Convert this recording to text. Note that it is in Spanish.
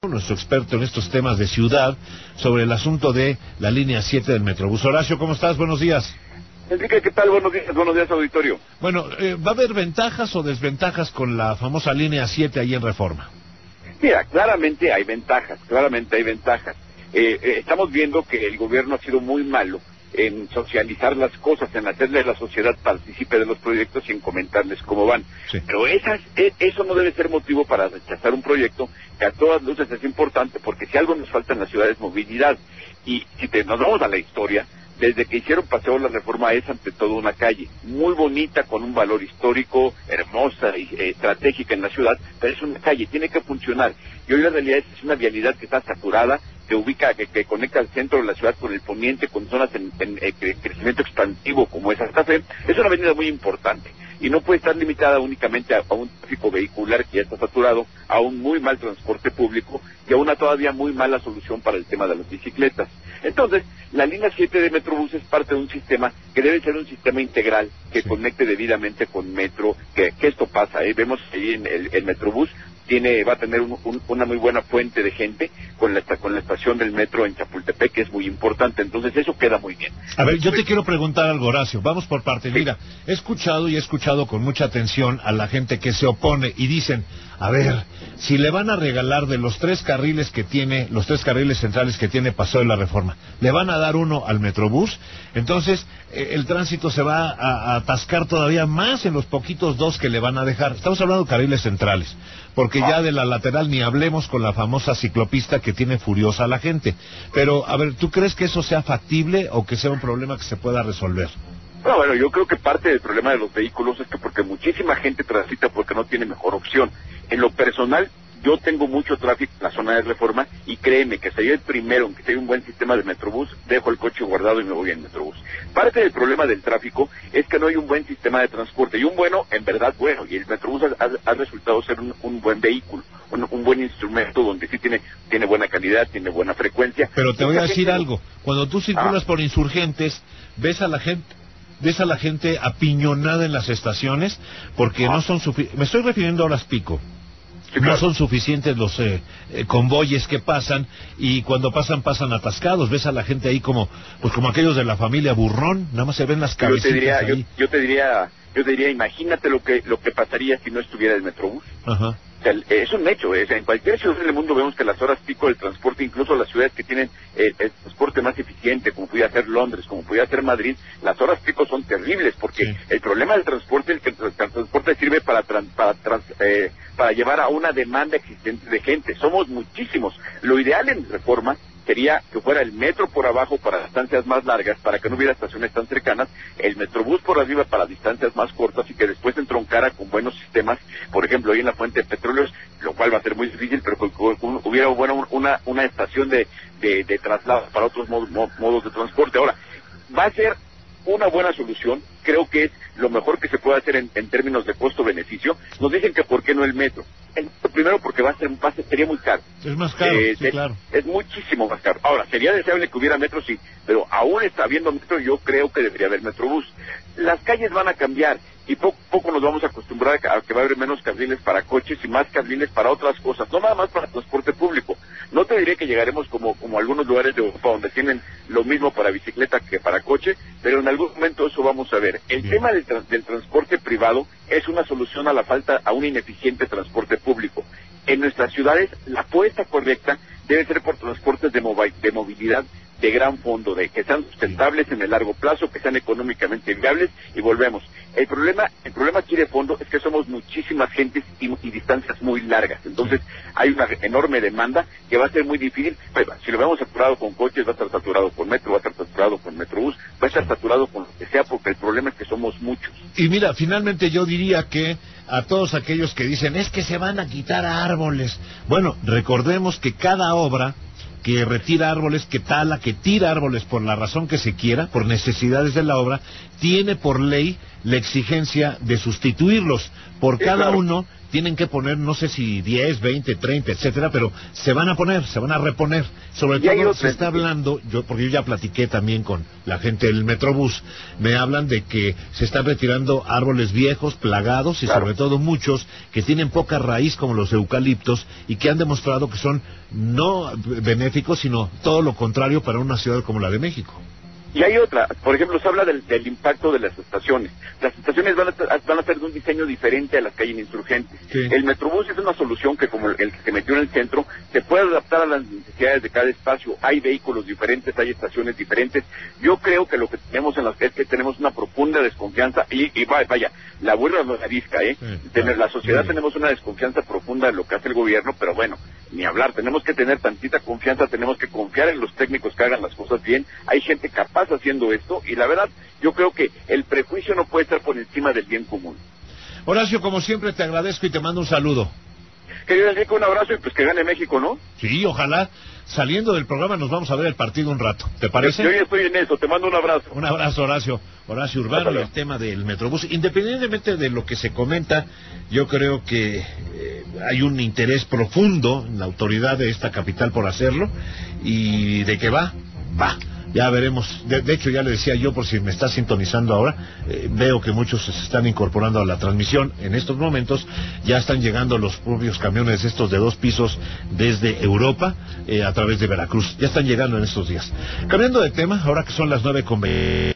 nuestro experto en estos temas de ciudad, sobre el asunto de la línea 7 del Metrobús. Horacio, ¿cómo estás? Buenos días. Enrique, ¿qué tal? Buenos días, auditorio. Bueno, ¿va a haber ventajas o desventajas con la famosa línea 7 ahí en Reforma? Mira, claramente hay ventajas. Estamos viendo que el gobierno ha sido muy malo en socializar las cosas, en hacerle a la sociedad partícipe de los proyectos y en comentarles cómo van. Sí. Pero eso no debe ser motivo para rechazar un proyecto que a todas luces es importante, porque si algo nos falta en la ciudad es movilidad. Y si nos vamos a la historia, desde que hicieron Paseo La Reforma es ante todo una calle muy bonita, con un valor histórico, hermosa y estratégica en la ciudad, pero es una calle, tiene que funcionar. Y hoy la realidad es una vialidad que está saturada, que conecta el centro de la ciudad con el poniente, con zonas en crecimiento expansivo como es Santa Fe. Es una avenida muy importante y no puede estar limitada únicamente a un tráfico vehicular que ya está saturado, a un muy mal transporte público y a una todavía muy mala solución para el tema de las bicicletas. Entonces, la línea 7 de Metrobús es parte de un sistema que debe ser un sistema integral que conecte debidamente con Metro, que esto pasa, vemos ahí en el Metrobús va a tener una muy buena fuente de gente con la estación del metro en Chapultepec, que es muy importante. Entonces eso queda muy bien. A ver, yo te quiero preguntar algo, Horacio. Vamos por partes. Sí. Mira, he escuchado con mucha atención a la gente que se opone y dicen, a ver, si le van a regalar de los 3 carriles centrales que tiene Paseo de la Reforma, le van a dar uno al Metrobús, entonces el tránsito se va a atascar todavía más en los poquitos 2 que le van a dejar. Estamos hablando de carriles centrales, porque ya de la lateral ni hablemos, con la famosa ciclopista que tiene furiosa a la gente. Pero, a ver, ¿tú crees que eso sea factible o que sea un problema que se pueda resolver? No, bueno, yo creo que parte del problema de los vehículos es que porque muchísima gente transita porque no tiene mejor opción. En lo personal, yo tengo mucho tráfico en la zona de Reforma y créeme que sería el primero en que tenga un buen sistema de Metrobús, dejo el coche guardado y me voy en Metrobús. Parte del problema del tráfico es que no hay un buen sistema de transporte, y un bueno, en verdad bueno, y el Metrobús ha resultado ser un buen vehículo, un buen instrumento donde sí tiene buena calidad, tiene buena frecuencia. Pero te voy a decir algo, cuando tú circulas por Insurgentes, ves a la gente apiñonada en las estaciones porque no son suficientes. Me estoy refiriendo a horas pico. Sí, claro. No son suficientes los convoyes que pasan, y cuando pasan atascados. Ves a la gente ahí como aquellos de la familia Burrón, nada más se ven las cabecitas ahí. Yo te diría, imagínate lo que pasaría si no estuviera el Metrobús. Ajá. O sea, es un hecho, en cualquier ciudad del mundo vemos que las horas pico del transporte, incluso las ciudades que tienen el transporte más eficiente, como pudiera ser Londres, como pudiera ser Madrid, las horas pico son terribles, porque el problema del transporte es que el transporte sirve para llevar a una demanda existente de gente. Somos muchísimos. Lo ideal en Reforma sería que fuera el metro por abajo para distancias más largas, para que no hubiera estaciones tan cercanas, el Metrobús por arriba para distancias más cortas, y que después entroncara con buenos sistemas, por ejemplo, ahí en la Fuente de Petróleos, lo cual va a ser muy difícil, pero que hubiera una estación de traslado para otros modos de transporte. Ahora, va a ser una buena solución, creo que es lo mejor que se puede hacer en términos de costo-beneficio. Nos dicen que por qué no el metro. Primero porque sería muy caro. Es más caro, sí, claro. Es muchísimo más caro. Ahora, sería deseable que hubiera metro, sí, pero aún habiendo metro, yo creo que debería haber Metrobús. Las calles van a cambiar y poco a poco nos vamos a acostumbrar a que va a haber menos carriles para coches y más carriles para otras cosas, no nada más para transporte público. No te diré que llegaremos como algunos lugares de Europa donde tienen lo mismo para bicicleta que para coche, pero en algún momento eso vamos a ver. El tema del transporte privado es una solución a un ineficiente transporte público. En nuestras ciudades, la apuesta correcta debe ser por transportes de movilidad de gran fondo, de que sean sustentables en el largo plazo, que sean económicamente viables, y volvemos. El problema aquí de fondo es que somos muchísimas gentes y distancias muy largas. Entonces, hay una enorme demanda que va a ser muy difícil. Si lo vemos saturado con coches, va a estar saturado con metro, va a estar saturado con Metrobús, va a estar saturado con lo que sea, porque el problema es que somos muchos. Y mira, finalmente yo diría que a todos aquellos que dicen, es que se van a quitar árboles. Bueno, recordemos que cada obra que retira árboles, que tala, que tira árboles por la razón que se quiera, por necesidades de la obra, tiene por ley la exigencia de sustituirlos por cada uno tienen que poner, no sé si 10, 20, 30, etcétera, pero se van a reponer. Sobre todo se está hablando, porque yo ya platiqué también con la gente del Metrobús, me hablan de que se están retirando árboles viejos, plagados, y sobre todo muchos que tienen poca raíz, como los eucaliptos, y que han demostrado que son no benéficos, sino todo lo contrario para una ciudad como la de México. Y hay otra, por ejemplo, se habla del impacto de las estaciones. Las estaciones van a ser de un diseño diferente a las que hay en Insurgentes. Sí. El Metrobús es una solución que, como el que se metió en el centro, se puede adaptar a las necesidades de cada espacio. Hay vehículos diferentes, hay estaciones diferentes. Yo creo que lo que tenemos en las es que tenemos una profunda desconfianza, y vaya, la burra no es la arisca, ¿eh? Sí, la sociedad tenemos una desconfianza profunda de lo que hace el gobierno, pero bueno, ni hablar, tenemos que tener tantita confianza, tenemos que confiar en los técnicos que hagan las cosas bien. Hay gente capaz haciendo esto, y la verdad, yo creo que el prejuicio no puede estar por encima del bien común. Horacio, como siempre te agradezco y te mando un saludo. Querido Enrique, un abrazo, y pues que gane México, ¿no? Sí, ojalá. Saliendo del programa nos vamos a ver el partido un rato, ¿te parece? Yo ya estoy en eso, te mando un abrazo. Un abrazo, Horacio. Horacio Urbano, y el tema del Metrobús. Independientemente de lo que se comenta, yo creo que hay un interés profundo en la autoridad de esta capital por hacerlo, y de que va. Ya veremos. De hecho, ya le decía yo, por si me está sintonizando ahora, veo que muchos se están incorporando a la transmisión. En estos momentos ya están llegando los propios camiones estos de 2 pisos desde Europa, a través de Veracruz. Ya están llegando en estos días. Cambiando de tema, ahora que son las 9:20.